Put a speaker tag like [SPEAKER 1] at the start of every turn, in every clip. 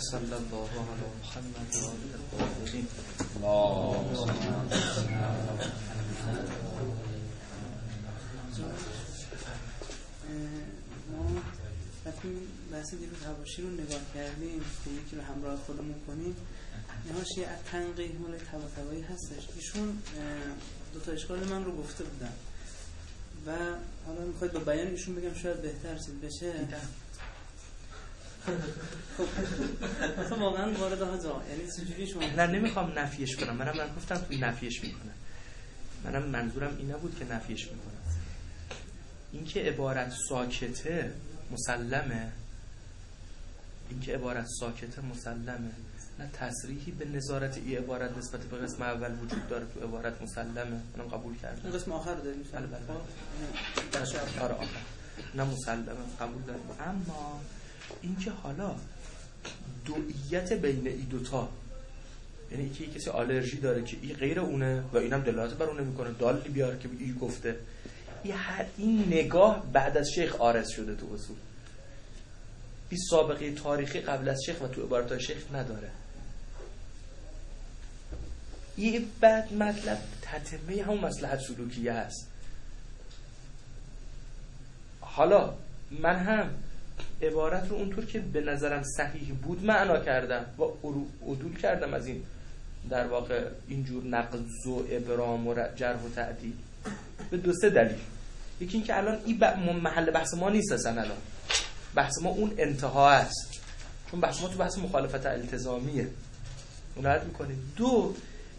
[SPEAKER 1] صلی الله علی محمد و آله الطاهرین.
[SPEAKER 2] ما وقتی بحث دیروز حواشی رو نگاه کردیم که یکی رو همراه خودمون کنیم، نهاش یه تنقیح مال طباطبایی هستش. ایشون دو تا اشکال من رو گفته بودن و حالا میخواید با بیان ایشون بگم شاید بهتر سید بشه. خب واقعا وارد ها جا، یعنی چجوری شما؟
[SPEAKER 1] نه نمیخوام نفیش کنم، من گفتم توی نفیش میکنم. منم منظورم این نبود که نفیش میکنم. این که عبارت ساکته مسلمه، نه تصریحی به نظارت این عبارت نسبت به قسم اول وجود داره تو عبارت مسلمه. منم قبول کردم.
[SPEAKER 2] اون قسم آخر رو داریم.
[SPEAKER 1] آره آخر. نه مسلمه قبول دارم. اما اینکه حالا دوئیت بین ای دوتا، یعنی که کسی آلرژی داره که این غیر اونه و اینم دلالت بر اونه میکنه، دالی بیار که این گفته، این نگاه بعد از شیخ عارض شده تو اصول. این سابقه تاریخی قبل از شیخ و تو عبارات شیخ نداره. این بعد مطلب تتمه همون مصلحت سلوکیه هست. حالا من هم عبارت رو اونطور که به نظرم صحیح بود معنا کردم و عدول کردم از این در واقع اینجور نقض و ابرام و جرح و تعدیل به دو سه دلیل. یکی این که الان این محل بحث ما نیست اصلا، الان بحث ما اون انتها است، چون بحث ما تو بحث مخالفت التزامیه، اون رد میکنیم. دو،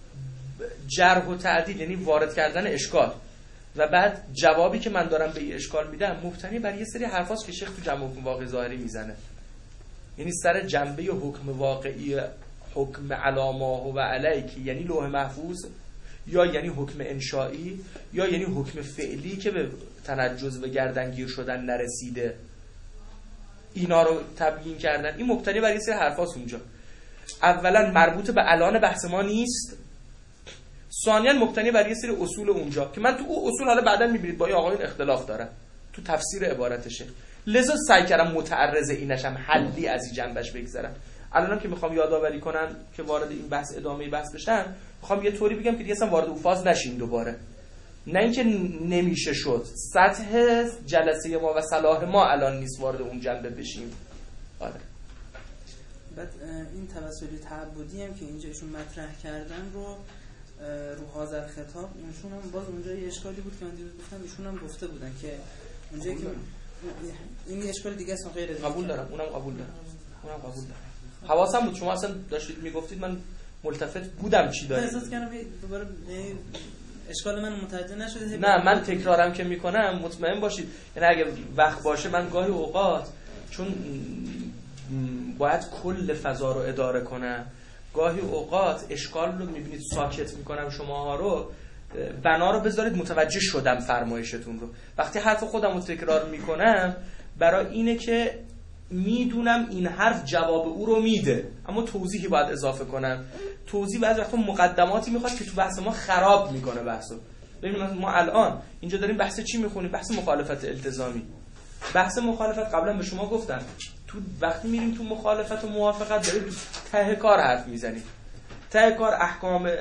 [SPEAKER 1] جرح و تعدیل یعنی وارد کردن اشکال و بعد جوابی که من دارم به این اشکال میدم مبتنی بر یه سری حرفاست که شیخ تو جمع حکم واقع ظاهری میزنه، یعنی سر جنبه حکم واقعی، حکم علاماه و علیکی، یعنی لوح محفوظ، یا یعنی حکم انشائی، یا یعنی حکم فعلی که به تنجز و گردنگیر شدن نرسیده، اینا رو تبیین کردن. این مبتنی بر یه سری حرفاست اونجا. اولا مربوط به الان بحث ما نیست، ثانیاً مبتنی بر یه سری اصول اونجا که من تو اون اصول حالا بعداً میبینید با آقایون اختلاف دارن تو تفسیر عبارت شیخ، لذا سعی کردم متعرض اینشم حلی از این جنبش بگذرم. الانم که میخوام یادآوری کنم که وارد این بحث ادامه بحث بشم، میخوام یه طوری بگم که دیگه اصلا وارد اون فاز نشیم دوباره، نه اینکه نمیشه شد، سطح جلسه ما و صلاح ما الان نیست وارد اون جنبه بشیم. آره.
[SPEAKER 2] بعد این توسلی تعبدی هم که اینجا ایشون مطرح کردن رو حاضر خطاب، اونشون هم باز اونجا یه اشکالی بود که من دیروز گفتم، ایشون هم گفته بودن که اونجایی که این اشکال دیگه اصلا غیر
[SPEAKER 1] قبول دارم. اونم قبول دارم. حواسم بود شما اصلا داشتید میگفتید من ملتفت بودم چی دارید.
[SPEAKER 2] احساس کردم دوباره اشکال من متوجه نشده.
[SPEAKER 1] نه من تکرارم که میکنم مطمئن باشید، یعنی اگه وقت باشه من گاهی اوقات چون باید کل فضا رو اداره کنم، گاهی اوقات اشکال رو میبینید ساکت میکنم شماها رو، بنا رو بذارید متوجه شدم فرمایشتون رو. وقتی حرف خودم رو تکرار میکنم برای اینه که میدونم این حرف جواب او رو میده، اما توضیحی باید اضافه کنم. توضیح بعضی وقتا مقدماتی میخواد که تو بحث ما خراب میکنه بحثو. ببینید ما الان اینجا داریم بحث چی میخونیم؟ بحث مخالفت التزامی. بحث مخالفت قبلا به شما گفتم تو وقتی میریم تو مخالفت و موافقت داریم تو ته کار حرف میزنیم. ته کار احکام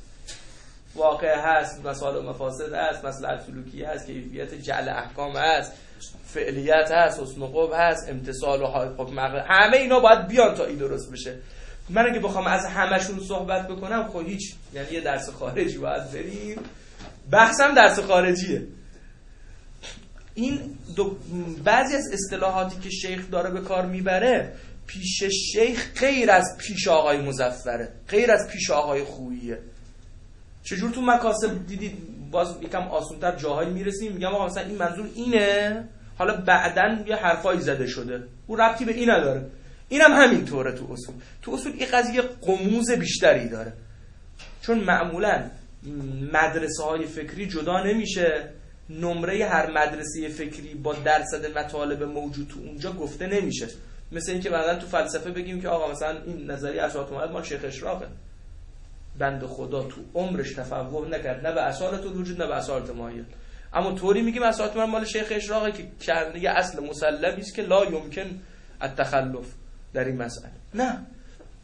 [SPEAKER 1] واقع هست، مسائل و مفاسد هست، مصلحت سلوکی هست، کیفیت جعل احکام هست، فعلیت هست، حسن قبح هست، امتثال و حکم عقل، همه اینا باید بیان تا این درست بشه. من اگه بخوام از همشون صحبت بکنم خب هیچ، یعنی یه درس خارجی باید بریم، بحثم درس خارجیه. این بعضی از اصطلاحاتی که شیخ داره به کار میبره پیش شیخ غیر از پیش آقای مظفره، غیر از پیش آقای خوییه. چجور تو مکاسب دیدید باز یکم آسونتر جاهایی میرسیم میگم آقا مثلا این منظور اینه، حالا بعدن یه حرفایی زده شده او ربطی به این نداره. اینم همینطوره تو اصول این قضیه قموز بیشتری داره، چون معمولا مدرسه های فکری جدا نمیشه، نمره هر مدرسه فکری با درصد مطالب موجود تو اونجا گفته نمیشه. مثل اینکه بعدن تو فلسفه بگیم که آقا مثلا این نظریه اساط مایل مال شیخ اشراقه، بنده خدا تو عمرش تفوق نکرد نه به اصالت الوجود نه به اصالت مایل، اما طوری میگیم اساط مال شیخ اشراقه که کرده اصل مسلمی است که لا یمکن التخلف در این مسئله. نه،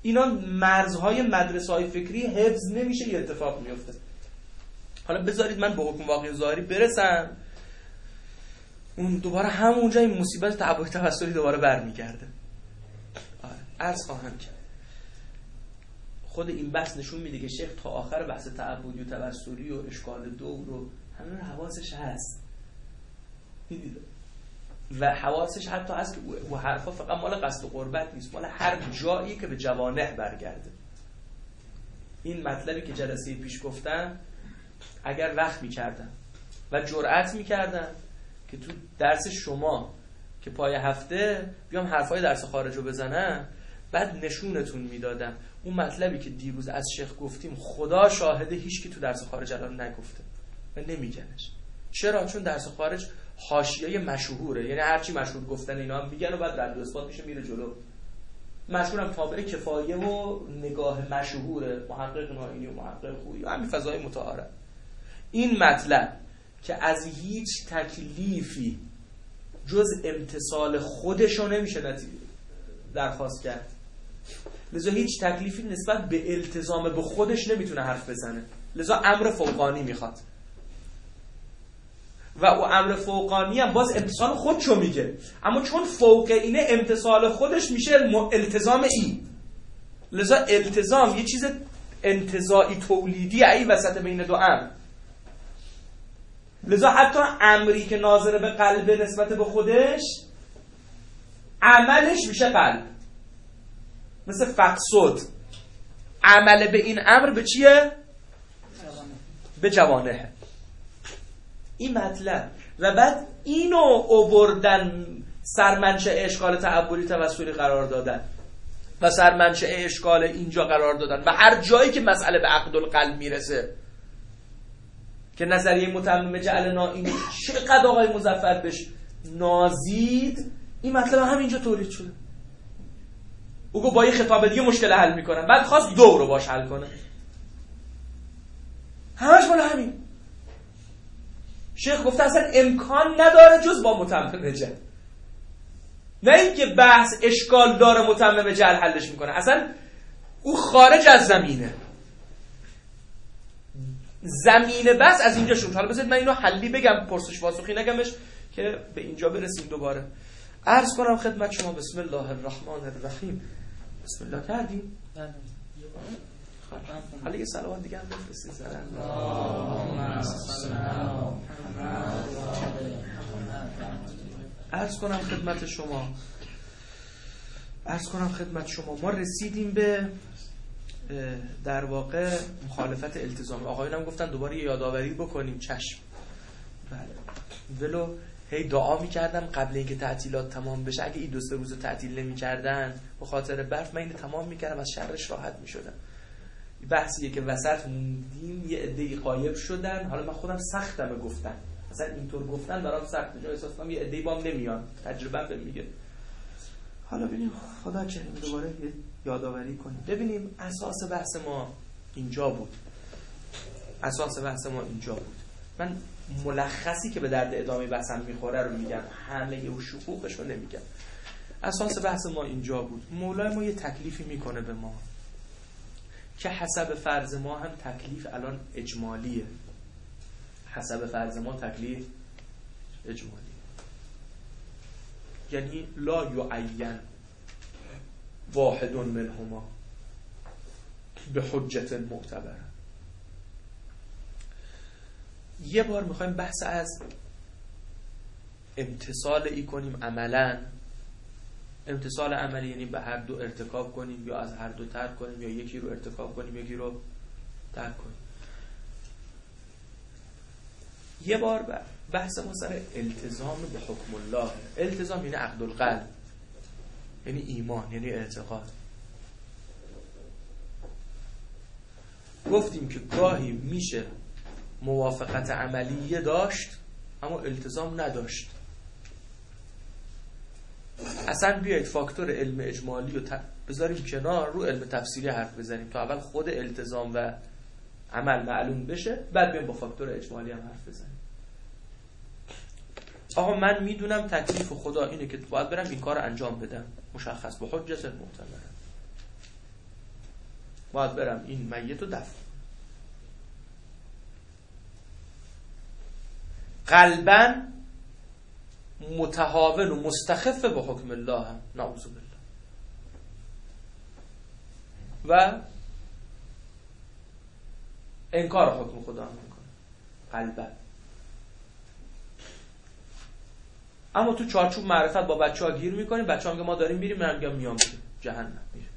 [SPEAKER 1] اینا مرزهای مدرسه‌های فکری حفظ نمیشه، یه اتفاق میفته. حالا بذارید من به حکم واقعی ظاهری برسم، اون دوباره همونجا این مصیبت تعبدی توسلی دوباره برمیگرده. عرض خواهم کرد خود این بحث نشون میده که شیخ تا آخر بحث تعبدی و توسلی و اشکال دور و همین حواسش هست، میدید، و حواسش حتی هست که او حرفا فقط مال قصد و قربت نیست، مال هر جایی که به جوانح برگرده. این مطلبی که جلسه پیش گفتم اگر وقت میکردم و جرأت میکردم که تو درس شما که پای هفته بیام حرفای درس خارج رو بزنم، بعد نشونتون میدادم اون مطلبی که دیروز از شیخ گفتیم خدا شاهده هیچ کی تو درس خارج الان نگفته و نمیگنش. چرا؟ چون درس خارج حاشیه مشهوره، یعنی هرچی مشهور گفتن اینا هم میگن و بعد رد و اثبات میشه میره جلو. مشهورم تابع کفایه و نگاه مشهوره، محقق نائینی و محقق خویی و همین فضای متعارف. این مطلب که از هیچ تکلیفی جز امتصال خودشو نمیشه درخواست کرد، لذا هیچ تکلیفی نسبت به التزام به خودش نمیتونه حرف بزنه، لذا امر فوقانی میخواد و او امر فوقانی هم باز امتصال خودشو میگه، اما چون فوق اینه امتصال خودش میشه التزام این، لذا التزام یه چیز انتزاعی تولیدی ای وسط بین دو امر. لذا حتی امری که ناظر به قلب نسبت به خودش عملش میشه قلب، مثل فقصد عمل به این امر به چیه؟ به جوانه. این مطلب و بعد اینو آوردن سرمنشأ اشکال تعبدی توسلی قرار دادن و سرمنشأ اشکال اینجا قرار دادن و هر جایی که مسئله به عقد القلب میرسه که نظریه متمم جعل نائینی چقدر آقای مظفر بهش نازید، این مطلب همینجا تولید شده. او گفت با یه خطاب دیگه مشکل حل میکنم، بعد خواست دو رو باش حل کنه. همش مال همین. شیخ گفته اصلا امکان نداره جز با متمم جعل، نه اینکه بحث اشکال داره متمم جعل حلش میکنه، اصلا او خارج از زمینه. زمینه بس از اینجا شد. حالا بذارید من اینو حلی بگم، پرسش پاسخی نگمش که به اینجا برسیم. دوباره عرض کنم خدمت شما بسم الله الرحمن الرحیم. بسم الله کردیم؟ حالا یه صلوات دیگه هم بفرستید زدن. عرض کنم خدمت شما ما رسیدیم به در واقع مخالفت التزام. آقایون هم گفتن دوباره یادآوری بکنیم. چشم. بله. ولو هی دعا میکردم قبل اینکه تعطیلات تمام بشه اگه این 2-3 روز تعطیل نمیکردن به خاطر برف، من اینو تمام میکردم از شرش راحت میشدم. بحثیه که وسط موندیم یه عده‌ای غایب شدن، حالا من خودم سختمه گفتن، مثلا اینطور گفتن برام سخته، چون احساس کنم یه عده‌ای بام نمیان، تجربه‌ام بهم میگه. حالا ببینیم خدا کریم دوباره یادآوری کنیم. ببینیم اساس بحث ما اینجا بود. من ملخصی که به درد ادامه بحثم میخوره رو میگم، همه و شقوقش رو نمیگم. اساس بحث ما اینجا بود. مولای ما یه تکلیفی میکنه به ما که حسب فرض ما هم تکلیف الان اجمالیه. حسب فرض ما تکلیف اجمالی، یعنی لا یعین واحد منهما به حجت معتبره. یه بار میخوایم بحث از امتصال ای کنیم عملا. امتصال عملی یعنی به هر دو ارتکاب کنیم یا از هر دو ترک کنیم یا یکی رو ارتکاب کنیم یکی رو ترک کنیم. یه بار بحث ما سر التزام به حکم الله. التزام یعنی عقد القلب، یعنی ایمان، یعنی اعتقاد. گفتیم که گاهی میشه موافقت عملیه داشت اما التزام نداشت. اصلا بیایید فاکتور علم اجمالی رو بذاریم کنار، رو علم تفسیری حرف بزنیم تا اول خود التزام و عمل معلوم بشه، بعد بیایم با فاکتور اجمالی هم حرف بزنیم. آقا من میدونم تکلیف خدا اینه که باید برم این کار انجام بدم، مشخص به حجت معتبره. باید برم این میت رو دفن. قلباً متهاون و مستخف به حکم الله هم، نعوذ بالله. و انکار حکم خدا هم میکنه قلباً. اما تو چارچوب معرفت با بچه‌ها گیر میکنیم، بچه‌ها میگن ما داریم میریم، من میگم میام جهنم میریم.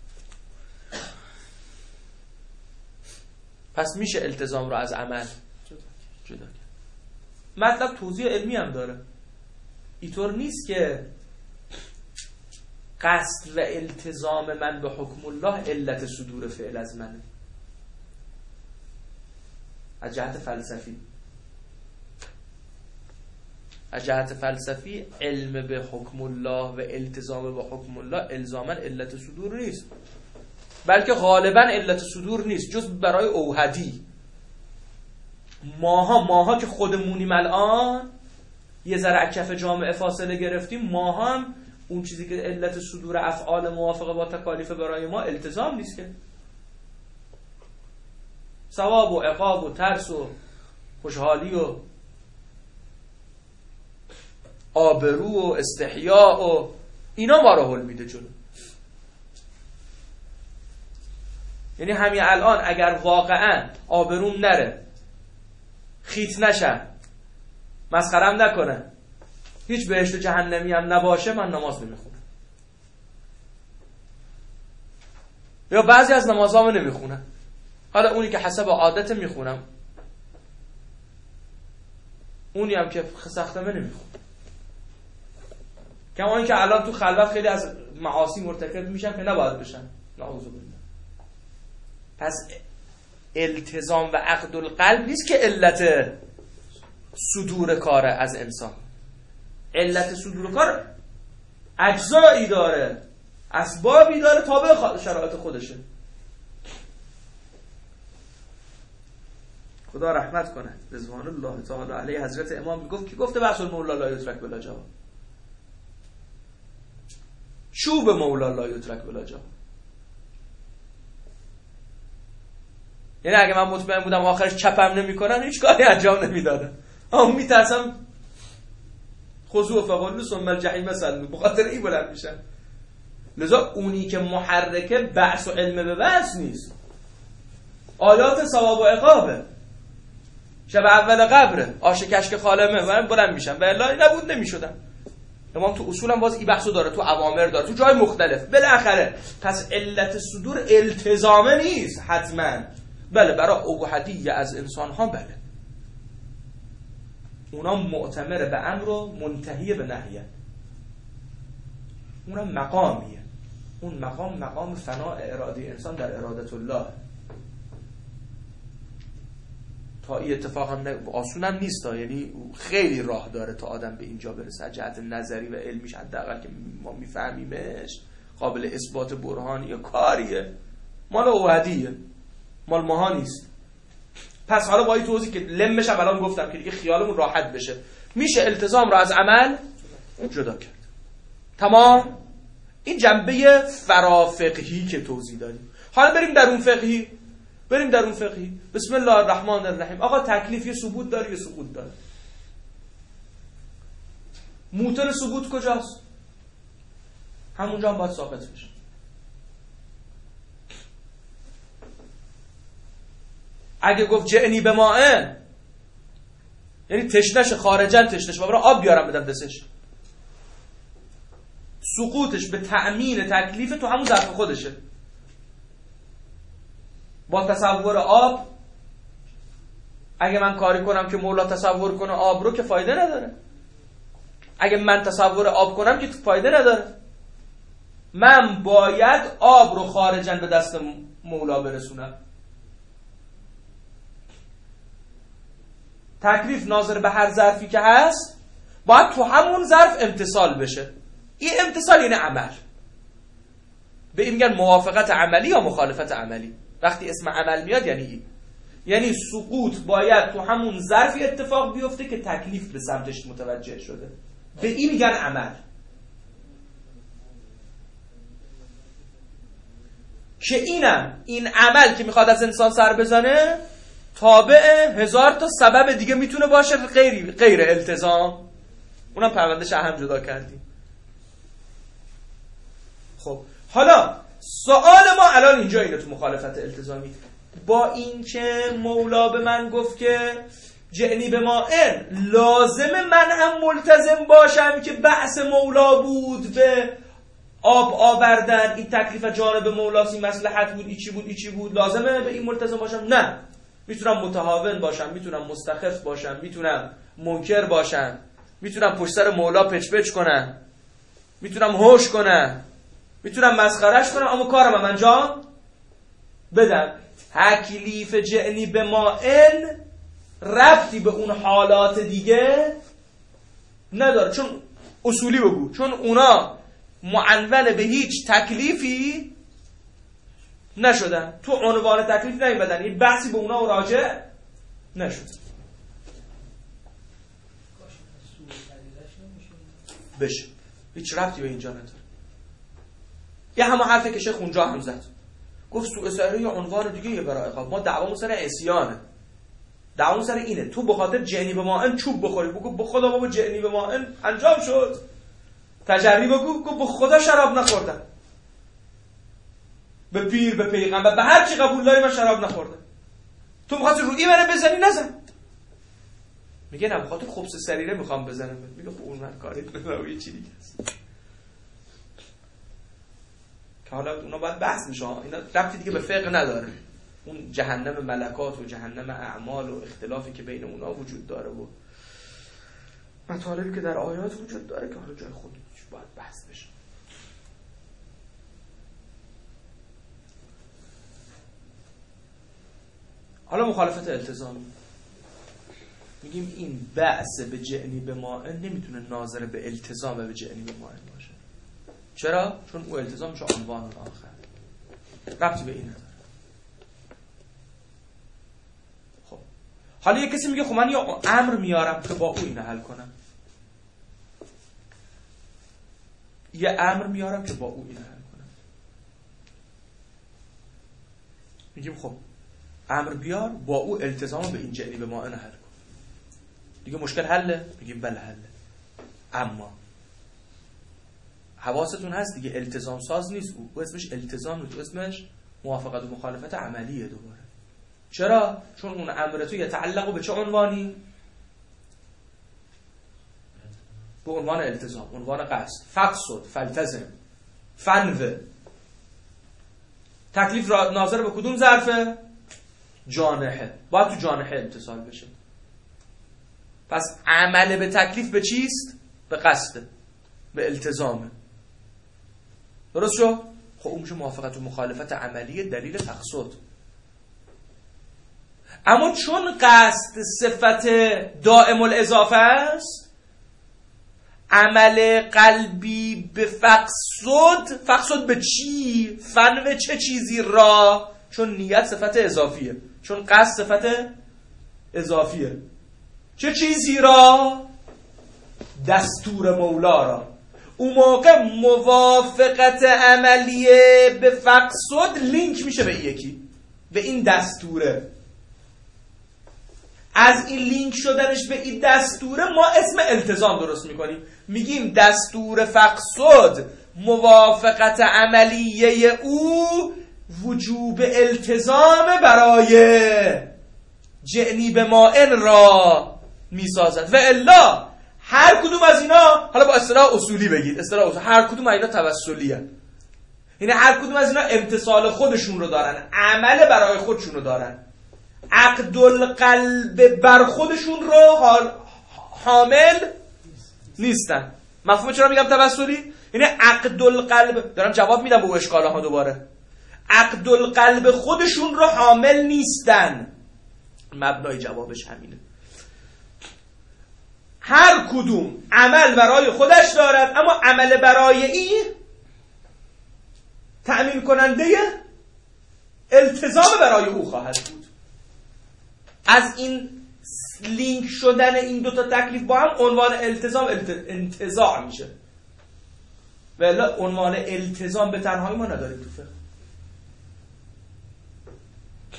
[SPEAKER 1] پس میشه التزام رو از عمل جدا کرد. مطلب توضیح علمی هم داره. اینطور نیست که قصد و التزام من به حکم الله علت صدور فعل از منه. از جهت فلسفی علم به حکم الله و التزام به حکم الله الزاما علت صدور نیست، بلکه غالبا علت صدور نیست جز برای اوحدی. ماها که خودمونیم الان یه ذره کف جامعه فاصله گرفتیم، ما هم اون چیزی که علت صدور افعال موافقه با تکالیف برای ما التزام نیست که. ثواب و عقاب و ترس و خوشحالی و آبرو و استحیاء و اینا ما رو هل میده جلو. یعنی همین الان اگر واقعا آبروم نره، خیت نشم، مسخرم نکنه، هیچ بهشت و جهنمی هم نباشه، من نماز نمیخونم. یا بعضی از نمازامو نمیخونم، حالا اونی که حسب عادت میخونم، اونی هم که سختمه نمیخونم. کما این که الان تو خلوت خیلی از معاصی مرتکب میشن که نباید بشن، نعوذ بالله. پس التزام و عقد القلب نیست که علت صدور کار از انسان. علت صدور کار اجزایی داره، اسبابی داره، تابع شرایط خودشه. خدا رحمت کنه، رضوان الله تعالی علیه. حضرت امام میگفت که گفته بحث المولا لا یترک بلا جواب. چوب مولا لا یترک بلا جواب. یعنی اگه من مطمئن بودم آخرش چپم نمی‌کنم، هیچ کاری انجام نمیدادم. اما میترسم خضوع فقالو ثم الجحیم سلو، بخاطر این بلند میشن. لذا اونی که محرکه بحث و علم به بحث نیست، آیات ثواب و عقابه، شب اول قبره، آش کشک خالمه، من بلند میشم. و الا نبود نمیشدم. امام تو اصولم باز این بحثو داره، تو اوامر داره، تو جای مختلف. بالاخره پس علت صدور التزامه نیست حتما. بله برای اوحدی از انسان ها بله، اونا معتمر به امر و منتهی به نهیه، اونا مقامیه. اون مقام فناء اراده انسان در ارادت الله. تا این اتفاق هم آسون هم نیست، یعنی خیلی راه داره تا آدم به اینجا برسه. از جهت نظری و علمیش حداقل که ما میفهمیمش، قابل اثبات برهانی کاریه، مال اوحدیه، مال ماها نیست. پس حالا با این توضیح که لمش هم الان گفتم که دیگه خیالمون راحت بشه، میشه التزام رو از عمل جدا کرد. تمام. این جنبه فرافقهی که توضیح دادیم. حالا بریم در اون فقهی. بسم الله الرحمن الرحیم. آقا تکلیف یه ثبوت داره، یه سقوط داره. موتور ثبوت کجاست؟ همونجا هم باید ثابت بشه. اگه گفت جعنی به مائن، یعنی تشنش خارجن، تشنش برای آب بیارم بدم دستش، سقوطش به تأمین تکلیف تو همون ظرف خودشه. با تصور آب اگه من کاری کنم که مولا تصور کنه آب رو، که فایده نداره. اگه من تصور آب کنم که فایده نداره. من باید آب رو خارجن به دست مولا برسونم. تکلیف ناظر به هر ظرفی که هست باید تو همون ظرف امتصال بشه. این امتصال یعنی عمل. به این میگن موافقت عملی یا مخالفت عملی. وقتی اسم عمل میاد یعنی این، یعنی سقوط باید تو همون ظرفی اتفاق بیفته که تکلیف به سمتش متوجه شده. به این میگن عمل. که این عمل که میخواد از انسان سر بزنه تابع 1000 تا سبب دیگه میتونه باشه غیر التزام. اونم پروندهش اهم جدا کردیم. خب حالا سوال ما الان اینجا اینه تو مخالفت التزامی، با این که مولا به من گفت که جعنی به مائن لازمه من هم ملتزم باشم که بحث مولا بود به آب آوردن، این تکلیف جانب مولاست، این مصلحت بود، ای چی بود، لازمه به این ملتزم باشم؟ نه، میتونم متهاون باشم، میتونم مستخف باشم، میتونم منکر باشم، میتونم پشت سر مولا پچ کنم، میتونم هوش کنم، میتونم مسخرش کنم، اما کارم هم انجام بدم. تکلیف جعنی به مائن ربطی به اون حالات دیگه نداره، چون اصولی بگو، چون اونا معنون به هیچ تکلیفی نشدن، تو عنوان تکلیف نیومدن، این بحثی به اونا راجع نشد. بشه هیچ ربطی به اینجا نداره. یه همه حرفی که شیخ اونجا هم زد، گفت سوء سایره یا عنوان دیگه یه برای عقاب، ما دعوامون سر عصیانه، دعوامون سر اینه تو به خاطر جعنی به مائن چوب بخوری، بگو به خدا بابا جعنی به مائن انجام شد، تجری بگو به خدا شراب نخوردم، به پیر به پیغمبر به هر چی قبول داری من شراب نخوردم، تو می‌خواستی روی منو بزنی نزن. میگه نه بخاطر خبث سریره میخوام بزنم. میگه خب اون من کاری ندارم، یه چی دیگه است که حالا اونا باید بحث میشه، اینا ربطی دیگه به فقه نداره، اون جهنم ملکات و جهنم اعمال و اختلافی که بین اونا وجود داره و مطالبی که در آیات وجود داره که حالا جای خودش باید بحث بشه. حالا مخالفت التزامی، میگیم این بحث به جعنی به مائن نمیتونه ناظر به التزام به جعنی به مائن باشه. چرا؟ چون او التزامش عنوان آخر، ربطی به این نداره. خب حالا یه کسی میگه خب من یه امر میارم که با او اینو حل کنم، یه امر میارم که با او اینو حل کنم. میگیم خب امر بیار با او التزام به این جعنی به مائن حل کن، دیگه مشکل حله؟ میگیم بله حله، اما حواستون هست دیگه التزام ساز نیست، او اسمش التزام نیست، اسمش موافقت و مخالفت عملیه دوباره. چرا؟ چون اون امر تو یتعلق به چه عنوانی؟ به عنوان التزام، عنوان قصد. فقصد، فلتزم، فنو. تکلیف را ناظر به کدوم ظرفه؟ جانحه، باید تو جانحه امتصال بشه. پس عمل به تکلیف به چیست؟ به قصد، به التزامه. درست شد؟ خب اون میشه موافقت و مخالفت عملی دلیل فقصد. اما چون قصد صفت دائم الاضافه است، عمل قلبی به فقصد به چی؟ فنو چه چیزی را؟ چون نیت صفت اضافیه، چون قصد صفت اضافیه. چه چیزی را؟ دستور مولا را. اون موقع موافقت عملیه به فقصد لینک میشه به یکی، به این دستوره. از این لینک شدنش به این دستوره ما اسم التزام درست میکنیم، میگیم دستور فقصد موافقت عملیه او وجوب التزام برای جعنی به مائن را میسازد. و الا هر کدوم از اینا، حالا با اصطلاح اصولی بگید، اصطلاح اصولی، هر کدوم از اینا توسلیه، یعنی هر کدوم از اینا امتصال خودشون رو دارن، عمل برای خودشون رو دارن، عقد القلب بر خودشون رو حامل نیستن. مفهوم چرا میگم توسلی؟ یعنی عقد القلب، دارم جواب میدم به اون اشکاله ها دوباره، عقد القلب خودشون رو حامل نیستن. مبنای جوابش همینه. هر کدوم عمل برای خودش دارد، اما عمل برای این تأمین کننده التزام برای او خواهد بود. از این لینک شدن این دوتا تکلیف با هم عنوان التزام انتزاع میشه. ولی عنوان التزام به تنهایی ما نداریم تو فقه.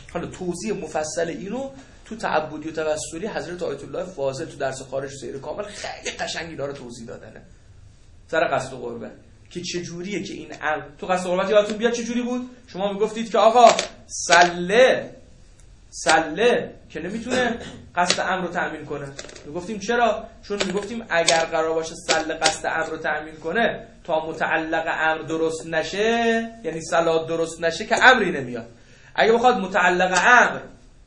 [SPEAKER 1] حالا توضیح مفصل اینو تو تعبدی و توسلی حضرت آیت الله فاضل تو درس خارج سیر کامل خیلی قشنگ اینا رو توضیح دادنه سر قصد و قربت که چه جوریه که این امر تو قصد و قربت یادتون بیاد چه جوری بود. شما میگفتید که آقا سله که نمیتونه قصد امر رو تأمین کنه. میگفتیم چرا؟ چون میگفتیم اگر قرار باشه سله قصد امر رو تأمین کنه تا متعلق امر درست نشه، یعنی صلات درست نشه، که امری نمیاد. اگه بخواد متعلق امر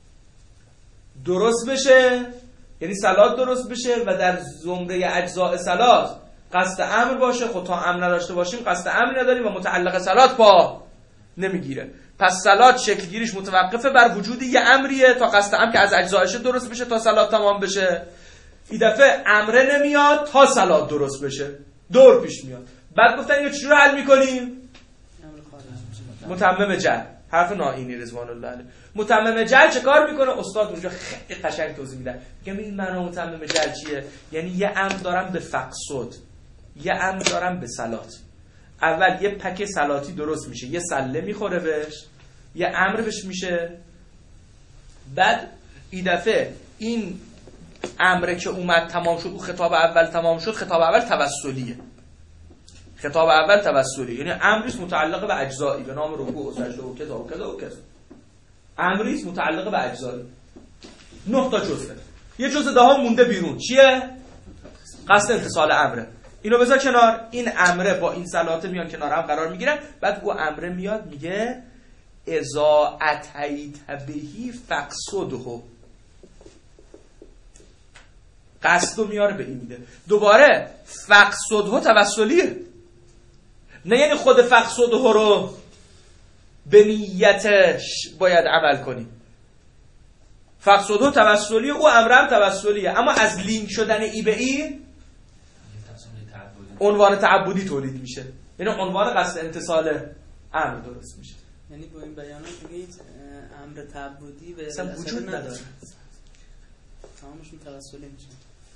[SPEAKER 1] درست بشه، یعنی صلات درست بشه و در زمره اجزاء صلات قصد امر باشه، خود تا امر نداشته باشیم قصد امر نداریم و متعلق صلات پا نمیگیره. پس صلات شکل گیریش متوقفه بر وجود یه امریه تا قصد امر که از اجزایش درست بشه تا صلات تمام بشه. این دفعه امره نمیاد تا صلات درست بشه، دور پیش میاد. بعد گفتن اینو چجوری حل میکنیم؟ متمم جعل. حرف نائینی رضوان الله علیه. متمم جعل چه کار میکنه؟ استاد اونجا خیلی قشنگ توضیح میدن. میگم این معنی متمم جعل چیه؟ یعنی یه امر دارم به فقصد، یه امر دارم به صلات. اول یه پک صلاتی درست میشه، یه سله میخوره بهش، یه امر بهش میشه. بعد این دفعه این امره که اومد تمام شد، خطاب اول تمام شد، خطاب اول توسلیه. خطاب اول توسلی، یعنی امریست متعلق به اجزایی به نام رکوع و سجده و کذا و کذا و کذا. امریست متعلق به اجزایی. 9 تا جزء. یه جزء دهم مونده بیرون. چیه؟ قصد اتصال امره. اینو بذار کنار. این امره با این صلات میان کنار هم قرار میگیرن. بعد او امره میاد میگه اذا اتیت بهی فقصده. قصدو میاره به این میده. دوباره فقصده توسلیه. نه یعنی خود فقصده رو به نیتش باید عمل کنی. فقصده توسلیه، او امرم توسلیه، اما از لینک شدن ای به ای عنوان تعبدی تولید میشه. یعنی عنوان قصد انتصال امر درست میشه.
[SPEAKER 2] یعنی با این بیانات میگید امر تعبدی به
[SPEAKER 1] اصلا وجود نداره،
[SPEAKER 2] تمامشون توسلی میشه.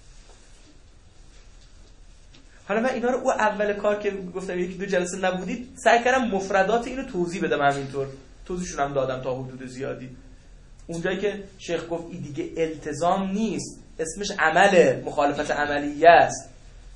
[SPEAKER 1] حالا من اینا رو او اول کار که گفتم یکی دو جلسه نبودید سعی کردم مفردات اینو توضیح بدم، همینطور توضیحشون هم دادم تا حدود زیادی. اونجایی که شیخ گفت این دیگه التزام نیست، اسمش عمله، مخالفت عملیه است،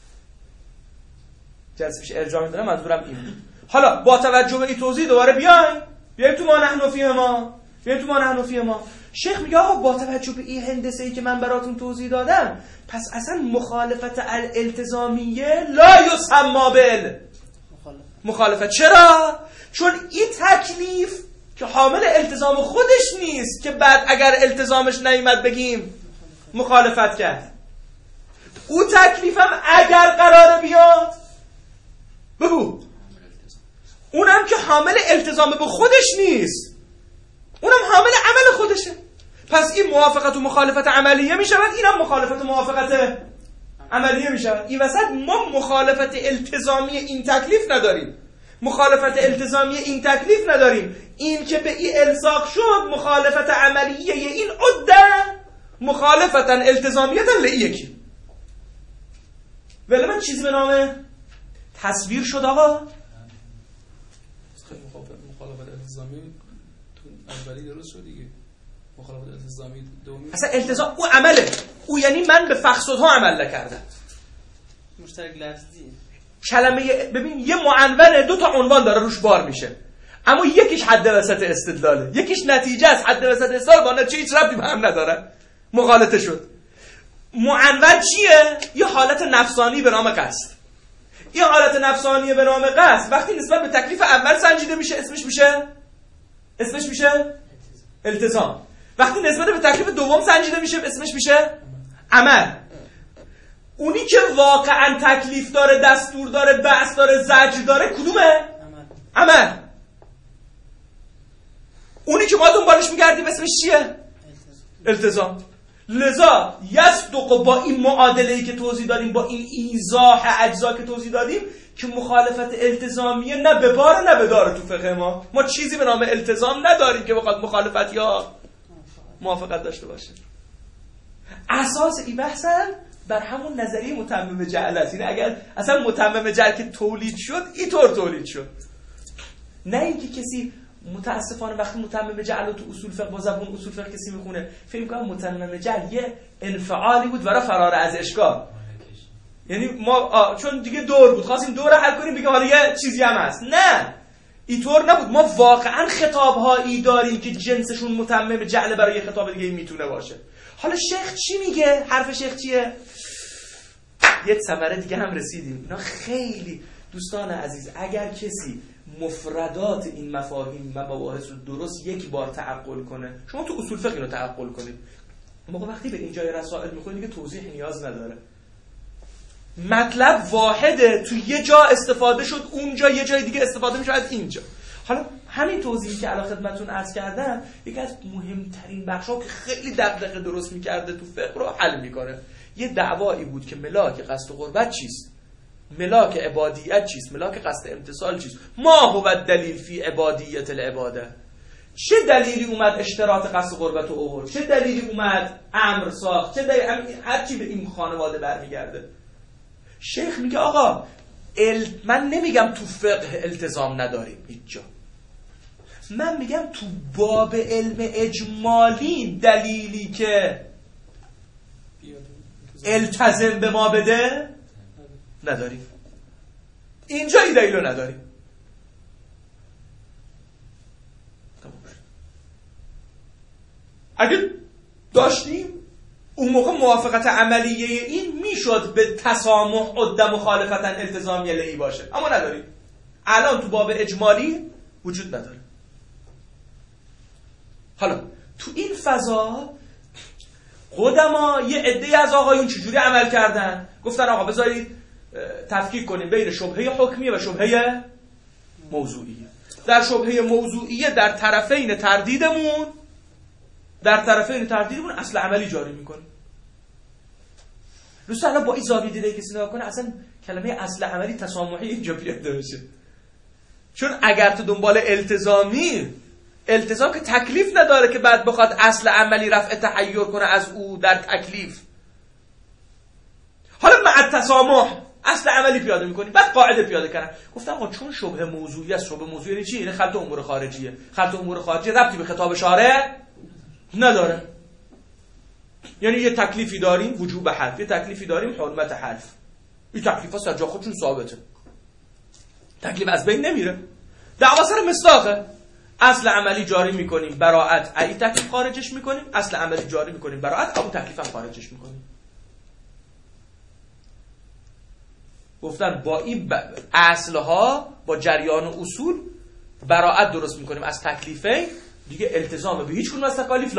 [SPEAKER 1] جلسهش ارجاع میدونم، منظورم این بود. حالا با توجه به این توضیح دوباره بیایم تو ما نحن فیه ما. شیخ میگه آقا با توجه به این هندسه‌ای که من براتون توضیح دادم، پس اصلا مخالفت الالتزامیه لا یسمى مخالفت. چرا؟ چون این تکلیف که حامل التزام خودش نیست که بعد اگر التزامش نیامد بگیم مخالفت کرد. او تکلیفم اگر قراره بیاد بگو، اونم که حامل التزام به خودش نیست، اونم حامل عمل خودشه. پس این موافقت و مخالفت عملیه می شود، اینم مخالفت و موافقت عملیه می شود. این وسط ما مخالفت التزامی این تکلیف نداریم، این که به این الساق شد مخالفت عملیه، این عده مخالفتا التزامیتا لیکی. ولی من چیزی به نام تصویر شد آقا.
[SPEAKER 3] مخالفت التزامی تو اولی درست شد دیگه. مخالفت التزامی دومی
[SPEAKER 1] اصلا التزام او عمله، او یعنی من به فقصدها عمل نکردم.
[SPEAKER 2] مشترک لفظی
[SPEAKER 1] کلمه ببین یه معنونه 2 تا عنوان داره روش بار میشه، اما یکیش حد وسط استدلاله، یکیش نتیجه است. حد وسط استدلال با نتیجه هیچ ربطی به هم نداره، مغالطه شد. معنون چیه؟ یه حالت نفسانی به نام قصد. این حالت نفسانی به نام قصد وقتی نسبت به تکلیف اول سنجیده میشه اسمش میشه التزام. وقتی نسبت به تکلیف دوم سنجیده میشه اسمش میشه عمل. اونی که واقعا تکلیف داره، دستور داره، بعث داره، زجر داره، کدومه؟ عمل. اونی که ما دنبالش میگردیم اسمش چیه؟ التزام. لذا یصدق با این معادله‌ای که توضیح دادیم، با این ایضاح اجزا که توضیح دادیم، که مخالفت التزامیه نه به بار نه به داره. تو فقه ما چیزی به نام التزام نداریم که بخواد مخالفت یا موافقت داشته باشه. اساس این بحثم بر همون نظریه متمم جعل است. یعنی اگر اصلا متمم جعل که تولید شد اینطور تولید شد، نه اینکه کسی متاسفانه وقتی متمم جعل تو اصول فقه با زبون اصول فقه کسی میخونه فکر می‌کنه متمم جعل یه انفعالی بود برای فرار از اشکال. یعنی ما چون دیگه دور بود خواستیم دور حل کنیم بگیم حالا یه چیزی هم هست. نه اینطور نبود. ما واقعا خطاب‌هایی داریم که جنسشون متمم جعل برای یه خطاب دیگه میتونه باشه. حالا شیخ چی میگه؟ حرف شیخ چیه؟ یه ثمره دیگه هم رسیدیم. اینا خیلی دوستان عزیز، اگر کسی مفردات این مفاهیم و مباحث رو درست یک بار تعقل کنه، شما تو اصول فقه اینو تعقل کنید، موقع وقتی به اینجای رسائل میخونید دیگه توضیح نیاز نداره. مطلب واحده، تو یه جا استفاده شد اونجا یه جای دیگه استفاده میشه از اینجا. حالا همین توضیحی که الان خدمتتون عرض کردم یکی از مهمترین بخشا که خیلی دغدغه درست میکرده تو فقه رو حل میکنه. یه دعوایی بود که ملاک قصد قربت چیست؟ ملاک عبادیت چیست؟ ملاک قصد امتصال چیست؟ ما هو الدلیل فی عبادیت العباده. چه دلیلی اومد اشتراط قصد قربت رو آورد؟ چه دلیلی اومد امر ساخت؟ چه دلیلی هر چی به این خانواده برمیگرده؟ شیخ میگه آقا من نمیگم تو فقه التزام نداریم اینجا، من میگم تو باب علم اجمالی دلیلی که التزم به ما بده نداریم. اینجا این دلیلو نداریم. اگه داشتیم اون موقع موافقت عملیه این میشد به تسامح عد مخالفتا التزامی لهی باشه، اما نداریم. الان تو باب اجمالی وجود نداره. حالا تو این فضا قدما یه عده از آقایون چجوری عمل کردن؟ گفتن آقا بذارید تفکیک کنیم بین شبهه حکمیه و شبهه موضوعیه. در شبهه موضوعیه در طرفین تردیدمون اصل عملی جاری میکنیم. دوستان با این زاویه دیده کسی نگاه کنه اصلا کلمه اصل عملی تسامحی اینجا پیاده بشه. چون اگر تو دنبال التزام که تکلیف نداره که بعد بخواد اصل عملی رفع تحیر کنه از او در تکلیف. حالا مع تسامح اصل عملی پیاده میکنی، بعد قاعده پیاده کردن. گفتم آقا چون شبهه موضوعی است، شبهه موضوعی یعنی چی؟ یعنی خلط امور خارجیه. خلط امور خارجی ربطی به خطاب شارع نداره. یعنی یه تکلیفی داریم وجوب حلف، یه تکلیفی داریم حرمت حلف. این تکلیفا سر جا خودشون ثابته، تکلیف از بین نمیره. دعوا سر مصداقه. اصل عملی جاری میکنیم براءت، ای تکلیف خارجش میکنیم. اصل عملی جاری میکنیم براءت، اون تکلیف هم خارجش میکنیم. گفتن با این اصلها با جریان و اصول براءت درست میکنیم از تکلیفه. دیگه التزام به هیچ کدوم از تکالیف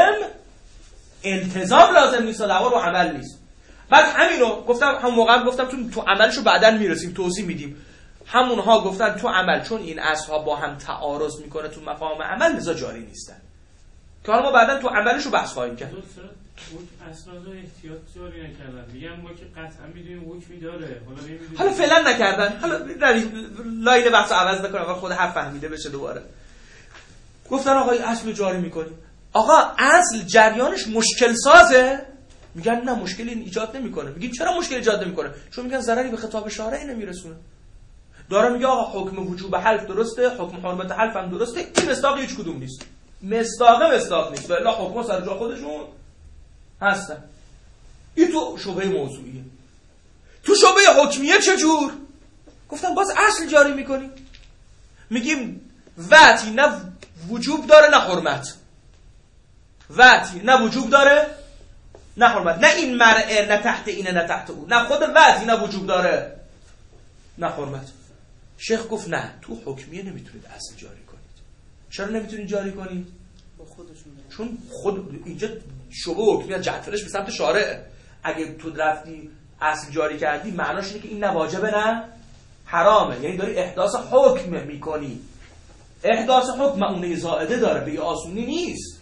[SPEAKER 1] التزام لازم نیست، دعوا رو عمل نیست. بعد همین رو گفتم، همون موقع گفتم تو عملشو بعداً میرسیم توضیح میدیم. همونها گفتن تو عمل چون این اصلها با هم تعارض میکنه تو مقام عمل لذا جاری نیستن، که حالا ما بعداً تو عملشو بحث خواهیم کرد.
[SPEAKER 4] اصلا احتیاط جاری نکردن، میگم ما که قطعا میدونیم حکمی داره،
[SPEAKER 1] حالا فعلا نکردن. حالا لاین بحث عوض نکنم و خود حرف فهمیده بشه دوباره. گفتن آقا اصل جاری میکنیم. آقا اصل جریانش مشکل سازه؟ میگن نه مشکلی ایجاد نمیکنه. میگین چرا مشکل ایجاد نمیکنه؟ چون میگن ضرری به خطاب شارع نمیرسونه. داره میگه آقا حکم وجوب حلف درسته، حکم حرمت حلف هم درسته، این مصداق هیچ کدوم نیست. مصداق نیست، ولی حکم سر جا خودشون هستن. این تو شبهه موضوعیه. تو شبهه حکمیه چجور؟ گفتن باز اصل جاری میکنیم. میگیم وقتی نه وجوب داره نه حرمت. وقتی نه وجوب داره نه حرمت. نه این مرعه نه تحت اینه نه تحت او. نه خود وقتی نه وجوب داره نه حرمت. شیخ گفت نه تو حکمیه نمیتونید اصل جاری کنید. چرا نمیتونید جاری کنید؟
[SPEAKER 2] با خودشون.
[SPEAKER 1] چون خود اینجا شبه حکمیت جهتش به سمت شارعه. اگه تو رفتی اصل جاری کردی معناش اینه که این نه واجبه نه حرامه. یعنی داری احداث حکم میکنی. احداث حکم معونه زائده داره، به آسونی نیست.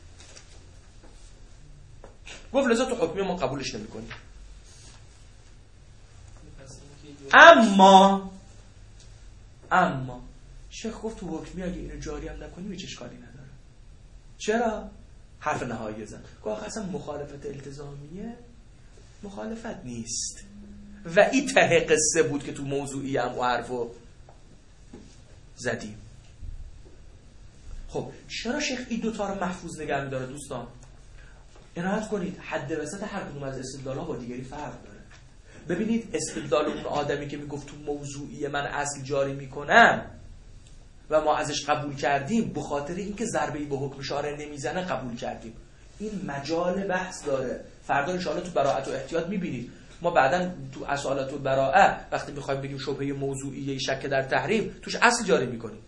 [SPEAKER 1] گفت لذا تو حکمیه ما قبولش نمیکنیم. اما شیخ گفت تو حکمی اگه اینو جاری هم نکنیم هیچ اشکالی نداره. چرا؟ حرف نهایی زن. گفت اصلا مخالفت التزامیه مخالفت نیست و این ته قصه بود که تو موضوعی هم و حرفو زدیم. خب چرا شیخ این دوتا رو محفوظ نگه می‌داره دوستان؟ عنایت کنید حد وسط هر کدوم از استدلال‌ها با دیگری فرق داره. ببینید استدلال اون آدمی که میگفت تو موضوعی من اصل جاری میکنم و ما ازش قبول کردیم به خاطر اینکه ضربه‌ای به حکم شارع نمیزنه قبول کردیم، این مجال بحث داره. فردا ان شاءالله تو براءت و احتیاط میبینید. ما بعداً تو اصالت البراءه وقتی میخوایم بگیم شبهه موضوعیه شک در تحریم توش اصل جاری میکنیم.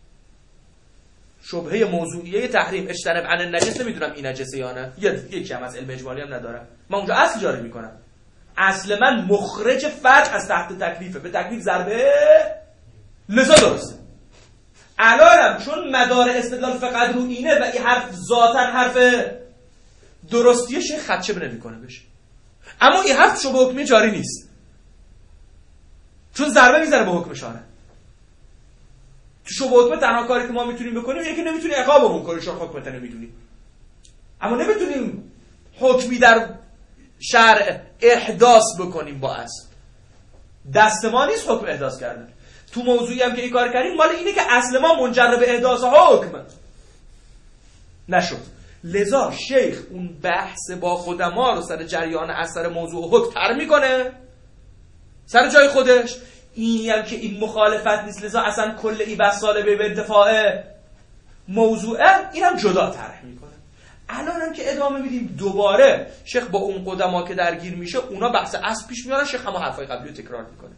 [SPEAKER 1] شبهه موضوعیه تحریم اجتنب عن النجس، نمیدونم این نجسه یا نه، یکی هم از علم اجمالی هم ندارم، من اونجا اصل جاری میکنم. اصل من مخرج فرد از تحت تکلیفه، به تکلیف ضربه لذا درسته. الانم چون مدار استدلال فقط رو اینه و این حرف ذاتاً حرف درستیه، شیخ خدشه نمیکنه بشه، اما این حرف شبه حکمی جاری نیست چون ضربه میزنه به حکم شارع. تو شبه حکم تنها کاری که ما میتونیم بکنیم اینه که نمیتونیم عقابمون کنیم چون حکمت نمیدونیم، اما نمیتونیم حکمی در شرع احداث بکنیم با اصل. دست ما نیست حکم احداث کردن. تو موضوعی هم که این کار کردیم مال اینه که اصل ما منجر به احداث حکم نشد. لذا شیخ اون بحث با خودما رو سر جریان اثر موضوع حکم تر میکنه سر جای خودش. اینی هم که این مخالفت نیست، لذا اصلا کل این بحث سالبه به انتفاع موضوعه این هم جدا طرح میکنه. الان هم که ادامه میدیم دوباره شیخ با اون قدما که درگیر میشه اونا بحث اصل پیش میارن، شیخ هم حرفای قبلی رو تکرار میکنه.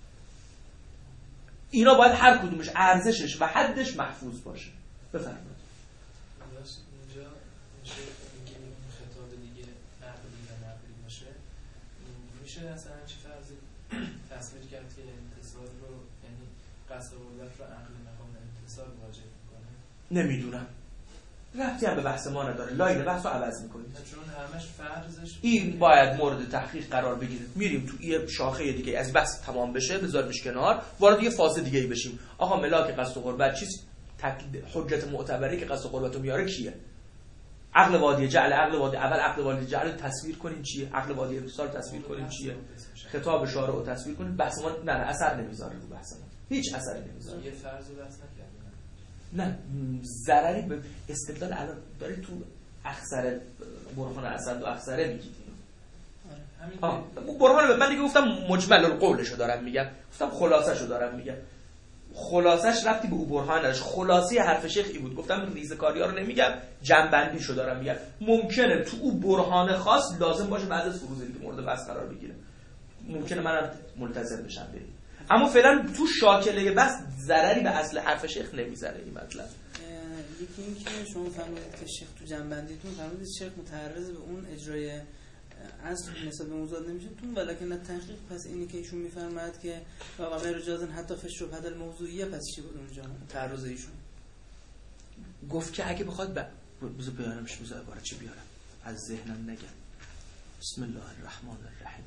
[SPEAKER 1] اینا باید هر کدومش ارزشش و حدش محفوظ باشه. بفرمایید.
[SPEAKER 3] اینجا میشه میگه خطاب دیگه نقلی و نقلی باشه، میشه مثلا چه فرضی تصویر کرد که انتصال رو یعنی قصد قدرت رو عقل مقام انتصال واجب میکنه؟
[SPEAKER 1] نمیدونم، ربطی هم به بحث ما نداره، لاین بحث رو عوض میکنید
[SPEAKER 3] چون همش فرضش
[SPEAKER 1] این باید مورد تحقیق قرار بگیره. میریم تو یه شاخه دیگه از بحث تمام بشه بذاریمش کنار، وارد یه فاز دیگه ای بشیم. آقا ملاک قصد و قربت چیز حجت معتبری که قصد و قربت رو میاره کیه؟ عقل وادی جعل، عقل وادی اول عقل وادی جعل تصویر کنیم چیه؟ عقل وادی اتصال تصویر کنیم چیه؟ خطاب شارع رو تصویر کنیم. بحث ما نه اثر نمیذاره رو بحث ما، هیچ اثری نمیذاره.
[SPEAKER 3] یه فرض رو بحث نکردیم.
[SPEAKER 1] نه ضرری به استدلال الان داری تو اخسر برهان اسد و اخسره میگید اینو. برهان من دیگه گفتم مجمل القولشو دارم میگم، گفتم خلاصه‌شو دارم میگم. خلاصش رفتی به او برهان نداشت. خلاصه حرف شیخ ای بود، گفتم ریزکاری‌ها رو نمیگم، جنبندیشو دارم میگم. ممکنه تو او برهان خاص لازم باشه بعد از فروض دیگه مورد بحث قرار بگیره، ممکنه منم منتظر بشم بریم. اما فعلا تو شاکله بس ضرری به اصل حرف شیخ نمیزنه این مطلب.
[SPEAKER 2] یکی این که شما فرمودید که شیخ تو جنبندیتون فرمودید شیخ متعرض به اون اجرای اصل نسبت به موضوعات نمیشتون، ولکن التحقیق پس اینی که ایشون میفرماید که و غیر جازن حتی فش و بدل موضوعیه، پس چی بود اونجا تعرض ایشون؟
[SPEAKER 1] گفت که اگه بخواد بذار بیارمش، بذار عباره چی بیارم از ذهنم نگم. بسم الله الرحمن الرحیم.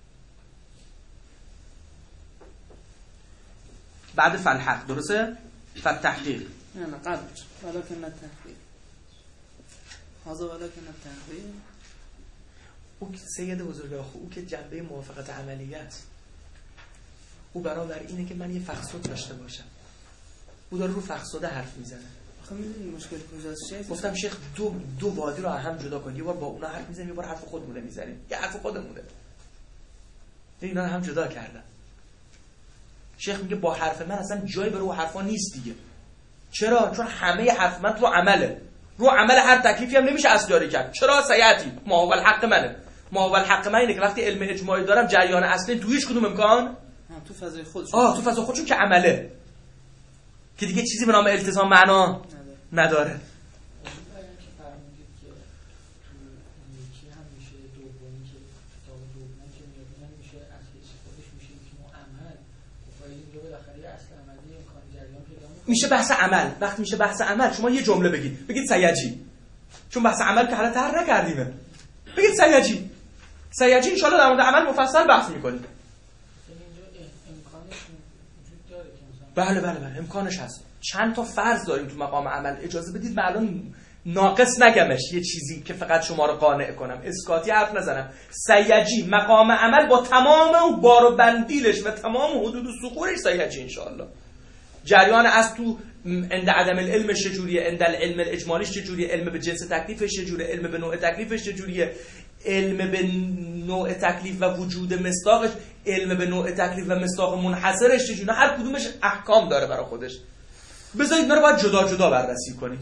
[SPEAKER 1] بعد فالحق درسته؟ فالتحقیق
[SPEAKER 2] نه قبلش ولکن التحقیق هذا ولکن التحقیق.
[SPEAKER 1] او سید بزرگوار او که جنبه موافقت عملیات او برابر اینه که من یه فقصد داشته باشم، او داره رو فقصده حرف میزنه.
[SPEAKER 2] آخه میدونی مشکل کجاست شیخ؟
[SPEAKER 1] گفتم شیخ دو وادی رو هم جدا کن، یه بار با اونا حرف میزنیم یه بار حرف خودمونه میزنیم، یه حرف خودمونه، اینا هم جدا کردم. شیخ میگه با حرف من اصلا جایی برای اون حرفا نیست دیگه. چرا؟ چون همه حرف من رو عمله، رو عمل هر تکلیفی هم نمیشه اصل جاری کرد. چرا؟ سیاتی ما هو الحق منه، ما هو الحق من اینه که وقتی علم اجماعی دارم جریان اصلی تو هیچ کدوم امکان
[SPEAKER 2] تو فضای خودش
[SPEAKER 1] تو فضای خودشون که عمله که دیگه چیزی به نام التزام معنا نداره. میشه بحث عمل. وقتی میشه بحث عمل شما یه جمله بگید سیاجی، چون بحث عمل که حالا طرح نکردیم، بگید سیاجی ان شاء الله در مورد عمل مفصل بحث میکنیم. بله امکانش هست. چند تا فرض داریم تو مقام عمل، اجازه بدید من الان ناقص نگمش، یه چیزی که فقط شما رو قانع کنم، اسکاتی حرف نزنم. سیاجی مقام عمل با تمام بار و بندیلش و تمام حدود و سقورش سیاجی ان شاء الله. جریان اصل تو عند عدم العلمش چجوریه، عند العلم الاجمالیش چجوریه، علم به جنس تکلیفش چجوریه، علم به نوع تکلیفش چجوریه، علم به نوع تکلیف و وجود مصداقش، علم به نوع تکلیف و مصداق منحصرش چجوریه. هر کدومش احکام داره برای خودش. بذارید اینا رو باید جدا جدا بررسی کنید.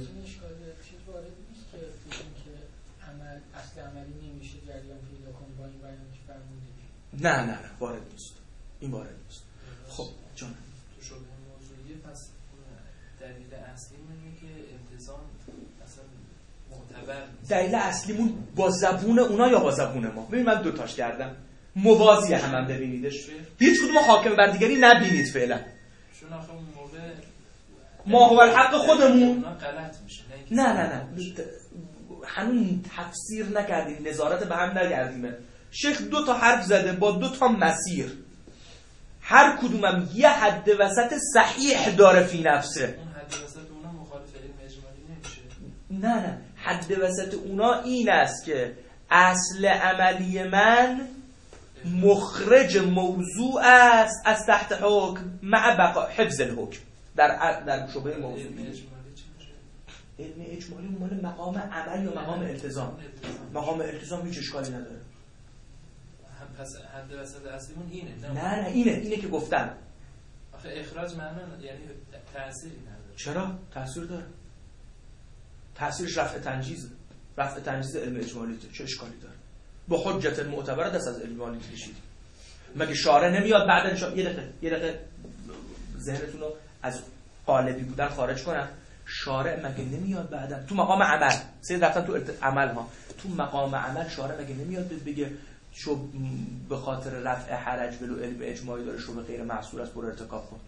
[SPEAKER 1] نه وارد نیست. این وارد نیست. خب جان
[SPEAKER 3] تو شبهه موضوعیه پس دلیل اصلیمونه که التزام اصلا معتبر نیست.
[SPEAKER 1] دلیل اصلیمون با زبون اونا یا با زبون ما؟ ببین من دوتاش کردم موازی هم ببینیدش. هیچ کدوم حاکم بر دیگری نبینید فعلا.
[SPEAKER 3] چون آخه اون موقع
[SPEAKER 1] ما هو الحق خودمون
[SPEAKER 3] غلط میشه.
[SPEAKER 1] نه هنوز تفسیر نکردیم، نظارت به هم نگردیم. شیخ 2 تا حرف زده با 2 تا مسیر، هر کدومم یه حد وسط صحیح داره فی نفسه.
[SPEAKER 3] اون حد وسط اونا مخالف علم اجمالی نمیشه.
[SPEAKER 1] نه حد وسط اونا این است که اصل عملی من مخرج موضوع است از تحت حکم مع بقا حفظ الحکم در شبهه موضوعی. علم اجمالی مال مقام عمل یا مقام التزام. مقام التزام هیچ اشکالی نداره.
[SPEAKER 3] پس حد وسط اصلیمون اینه.
[SPEAKER 1] نه اینه که گفتم.
[SPEAKER 3] آخه اخراج معنا یعنی تأثیری نداره.
[SPEAKER 1] چرا؟ تأثیر داره. تأثیرش رفع تنجیزه. رفع تنجیز علم اجمالی چه اشکالی داره؟ با حجت معتبر دست از علم اجمالی کشید. مگه شارع نمیاد بعد یه دقیقه ذهنتون رو از قالبی بودن خارج کنم. شارع مگه نمیاد بعدا تو مقام عمل سید رفتن تو عمل ها، تو مقام عمل شارع مگه نمیاد بگه شو به خاطر رفع حرج ولو علم اجماعی داره شو به غیر محصول است برو ارتکاب کن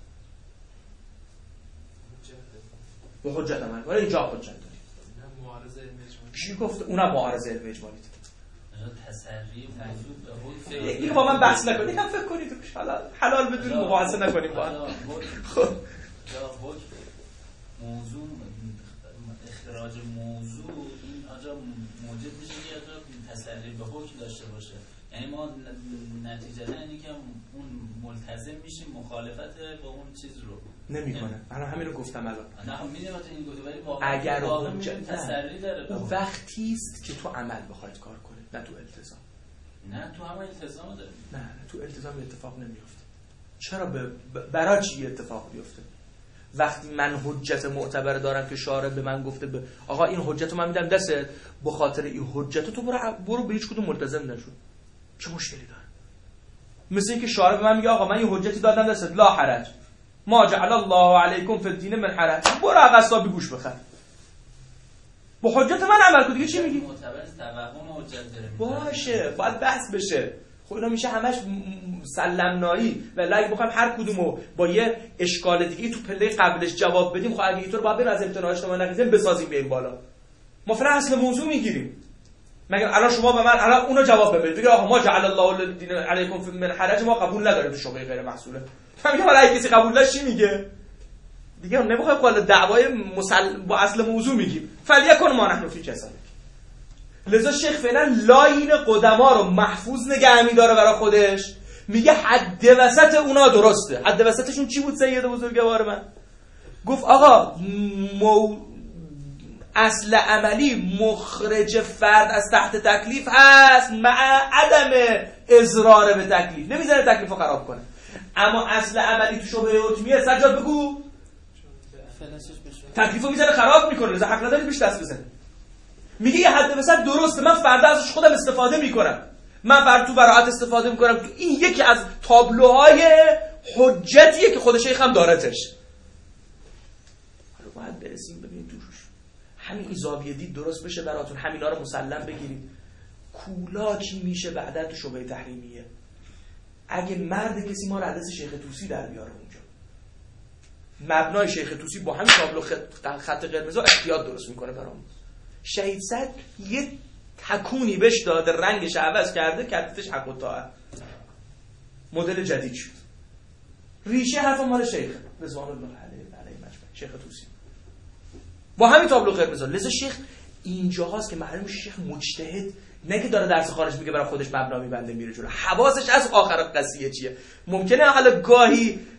[SPEAKER 1] به حجت عمل. ولی اینجا حجت داری
[SPEAKER 3] معارضه علم اجمالی
[SPEAKER 1] کی گفت اونم معارضه علم اجمالی
[SPEAKER 5] تسری موضوع به
[SPEAKER 1] اینو با من بحث نکنید. یکم فکر کنید حلال بدون مباحثه نکنیم با هم. خب
[SPEAKER 5] موضوع اخراج موضوع این آجا موجب میشه که آجا تسری به حکم داشته باشه. یعنی ما نتیجه اینی که اون ملتزم میشیم مخالفت با اون چیز رو
[SPEAKER 1] نمیکنه. من همین رو گفتم الان.
[SPEAKER 5] نه میدونم این گفته ولی واقعا
[SPEAKER 1] اگر
[SPEAKER 5] تسری داره
[SPEAKER 1] اون وقتی است که تو عمل بخواید کار کنید نه تو التزام.
[SPEAKER 5] نه تو هم التزام داره.
[SPEAKER 1] نه تو التزام اتفاق نمیفته. چرا برای چی اتفاق بیفته؟ وقتی من حجت معتبر دارم که شارع به من گفته آقا این حجت رو من میدم دستت، به خاطر این حجت تو برو به هیچ کدوم ملتزم نشو، چه مشکلی داره؟ مثل اینکه شارع به من میگه آقا من یه حجتی دادم دستت لا حرج ما جعل الله علیکم فی الدین من حرج، برو قصابی گوش بخر، با حجت من عمل کن دیگه. چی میگی؟
[SPEAKER 5] معتبر توهم حجت داره
[SPEAKER 1] باشه باید بحث بشه. خب اینا میشه همش سلمنایی و اگه بخوایم هر کدومو با یه اشکال دیگه تو پله قبلش جواب بدیم، خب اگه اینطور باید بریم از امتناع اجتماعی نقیزیم بسازیم بیایم بالا. ما فعلا اصل موضوع میگیریم. مگر الان شما به من الان اونو جواب بدید بگید آقا ما جعل الله الدین علیکم فی من حرج ما قبول نداریم تو شبهه غیر محصوله. من میگم حالا اگه کسی قبول داشت چی میگه؟ دیگه نمیخوایم کلا دعوای با اصل موضوع میگیم. فلیکن ما نحن فی کذا. لذا شیخ فعلا لاین قدما رو محفوظ نگه می‌داره برای خودش، میگه حد وسط اونا درسته. حد وسطشون چی بود سید بزرگوار من؟ گفت آقا اصل عملی مخرج فرد از تحت تکلیف هست مع عدم اضرار به تکلیف، نمیذاره تکلیف رو خراب کنه. اما اصل عملی تو شبهه حکمیه سجاد بگو تکلیف رو میذاره خراب میکنه، لذا حق نداری بهش دست بزنه. میگه یه حد وسط درسته، من فردا ازش خودم استفاده میکنم، من فردا تو براعت استفاده میکنم. این یکی از تابلوهای حجتیه که خود شیخ هم دارتش. حالا باید برسیم ببینید توش همین زاویه دید درست بشه براتون، همینا رو مسلم بگیرید. کولاکی میشه بعدا تو شبهه تحریمیه اگه مرد کسی ما رو عدس شیخ طوسی در بیاره اونجا. مبنای شیخ طوسی با همین تابلو خط قرمز احتیاط درست میکنه برامون. شهید صد یه تکونی بهش داده، رنگش عوض کرده، کردتش حق و طاعت، مدل جدید شد. ریشه حرف مال شیخ رضوان الله علیه مجمع شیخ طوسی با همین تابلو قرمز. لذا شیخ اینجاهاست که معلومه شیخ مجتهد نه که داره درس خارج میگه برای خودش مبنا میبنده میره جلو، حواسش از آخر قضیه چیه. ممکنه حالا گاهی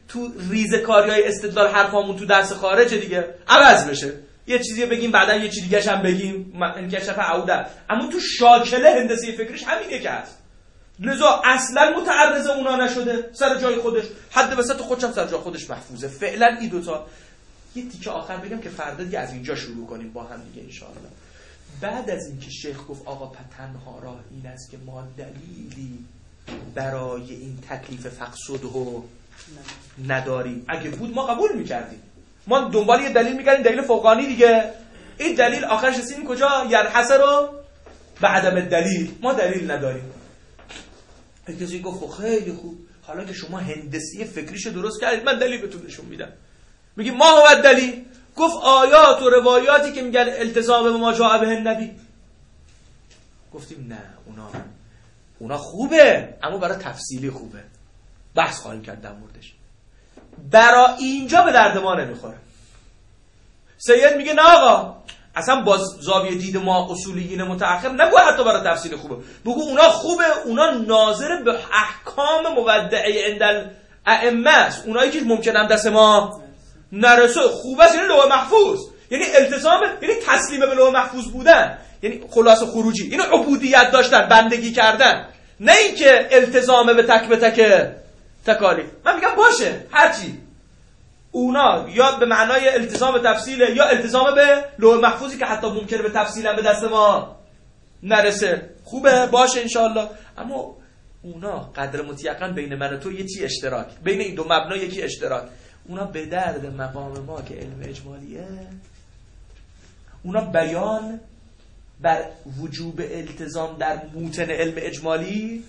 [SPEAKER 1] تو ریزکاریای استدلال حرفامون تو درس خارجه دیگه، عوض بشه. یه چیزی بگیم بعدا یه چیز دیگه هم بگیم، انکشف عوده. اما تو شاکله هندسی فکریش همینه که هست. لذا اصلا متعرض اونا نشده، سر جای خودش، حد وسط خودش هم سر جای خودش محفوظه. فعلا این دوتا. یه تیکه آخر بگم که فردا دیگه از اینجا شروع کنیم با هم دیگه انشاءالله. بعد از اینکه شیخ گفت آقا تنها راه این است که ما دلیلی برای این تکلیف فقصده نداریم، اگه بود ما قبول میکردیم، ما دنبال یه دلیل میکردیم، دلیل فوقانی دیگه. این دلیل آخرش رسیدیم کجا؟ ینحصر رو به عدم دلیل، ما دلیل نداریم. کسی گفت خیلی خوب، حالا که شما هندسی فکریشو درست کردید من دلیل بهتون نشون میدم. میگیم ما هو دلیل، گفت آیات و روایاتی که میگن التزام به ما جاء به النبی. گفتیم نه، اونا خوبه اما برای تفصیلی خوبه، بحث خواهیم کرد در موردش. برای اینجا به درد ما نمیخوره. سید میگه نه آقا، اصلا با زاویه دید ما اصولیین متأخر نگو حتی برای تفصیل خوبه، بگو اونا خوبه، اونا ناظر به احکام مودعه عند الائمه است، اونایی که ممکنه دست ما نرسه. خوبه است یعنی لوح محفوظ، یعنی التزام، یعنی تسلیم به لوح محفوظ بودن، یعنی خلاص خروجی، یعنی عبودیت داشتن، بندگی کردن، نه اینکه التزام به تک تکالیف. من میگم باشه هرچی، اونا یا به معنای التزام به تفصیله یا التزام به لوح محفوظی که حتی ممکنه به تفصیلا به دست ما نرسه، خوبه باشه انشاءالله. اما اونا قدر متیقن بین من و تو یه چی اشتراک، بین این دو مبنا یکی اشتراک، اونا به درد مقام ما که علم اجمالیه، اونا بیان بر وجوب التزام در موتن علم اجمالی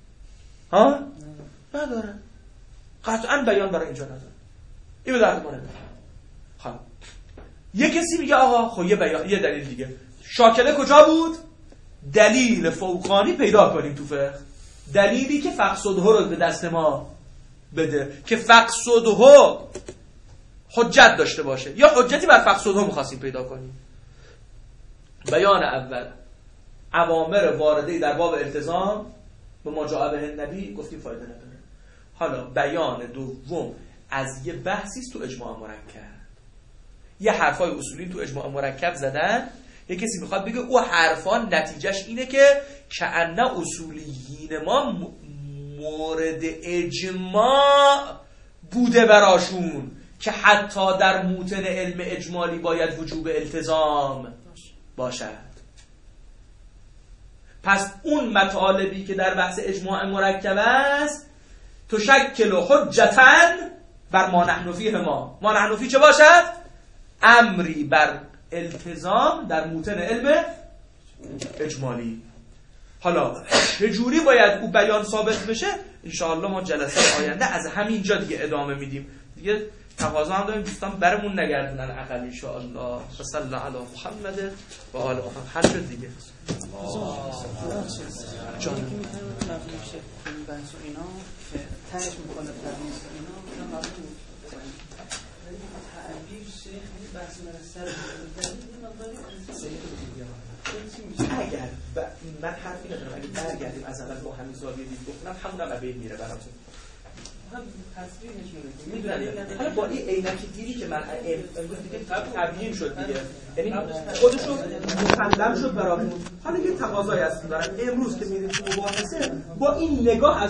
[SPEAKER 1] ندارن، قطعا بیان برای اینجا ندارن. این به درد ما نمیخوره. خب یه کسی میگه آقا خب یه دلیل دیگه، شاکله کجا بود؟ دلیل فوقانی پیدا کنیم تو فقه، دلیلی که فقصده رو به دست ما بده، که فقصده حجت داشته باشه، یا حجتی بر فقصده می‌خواستیم پیدا کنیم. بیان اول اوامر وارده در باب التزام به ما جاء به النبی، گفتیم فایده نداره. حالا بیان دوم از یه بحثی است تو اجماع مرکب، یه حرفای اصولی تو اجماع مرکب زدن، یه کسی میخواد بگه او حرفان نتیجهش اینه که کأن اصولیین ما مورد اجماع بوده براشون که حتی در موتن علم اجمالی باید وجوب التزام باشد. پس اون مطالبی که در بحث اجماع مرکب است تشکل حجتاً بر ما نحن فیه، ما نحن فیه چه باشد؟ امری بر التزام در موتن علم اجمالی. حالا چجوری باید او بیان ثابت بشه؟ انشاءالله ما جلسه آینده از همین جا دیگه ادامه میدیم دیگه. تقاضا هم داریم دوستان برمون نگردونن عقل انشاءالله. صلی الله علی محمد و آل محمد. حل شد دیگه.
[SPEAKER 2] جان بحث و اینا که تنش میکنه تمیز و اینا قبول تعبیر شیخ بحث مرسل
[SPEAKER 1] اگر من حرفی ندارم، اگه برگردیم از اول با همین زاویه دید بکنم همونم عبید میره براتون. هم تصویرش میدونن. حالا با این عینکی دیدی که من امروز دیگه تبیین شد دیگه، یعنی خودشو مسلم شد براتون. حالا یه تقاضایی هست دارن امروز که میریم تو مباحثه با این نگاه